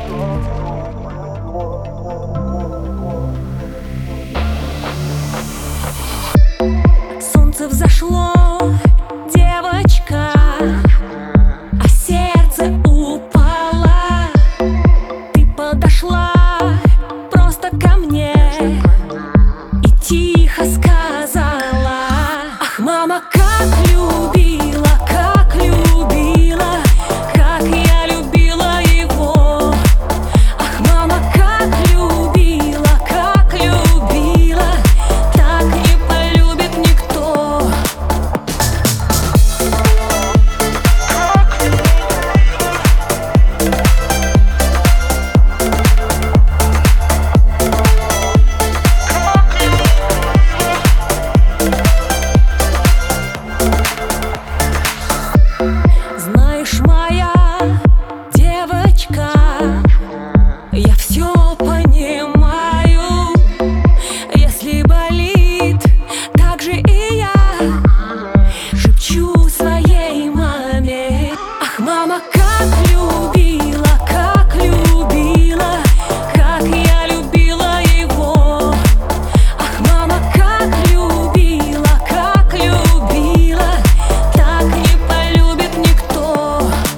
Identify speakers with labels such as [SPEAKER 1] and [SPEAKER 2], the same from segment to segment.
[SPEAKER 1] Солнце взошло, девочка, а сердце упало. Ты подошла просто ко мне и тихо сказала: ах, мама, как любила, как любила, как я любила его. Ах, мама, как любила, так не полюбит никто. Знаешь, моя девочка, я все понимаю. Если болит, так же и я шепчу своей маме: ах, мама, как любила, как я любила его. Ах, мама, как любила, так не полюбит никто.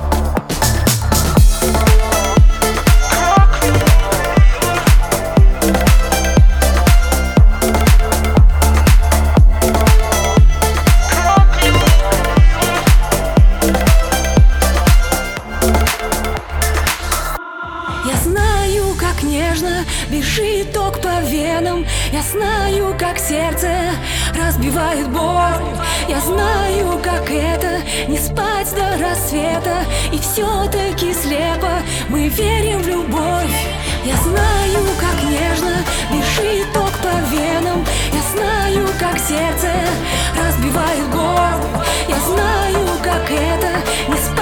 [SPEAKER 1] Я знаю, как нежно бежит ток по венам. Я знаю, как сердце разбивает боль. Я знаю, как это не спать до рассвета. И все-таки слепо мы верим в любовь. Я знаю, как нежно бежит ток по венам. Я знаю, как сердце разбивает боль. Я знаю, как это не спать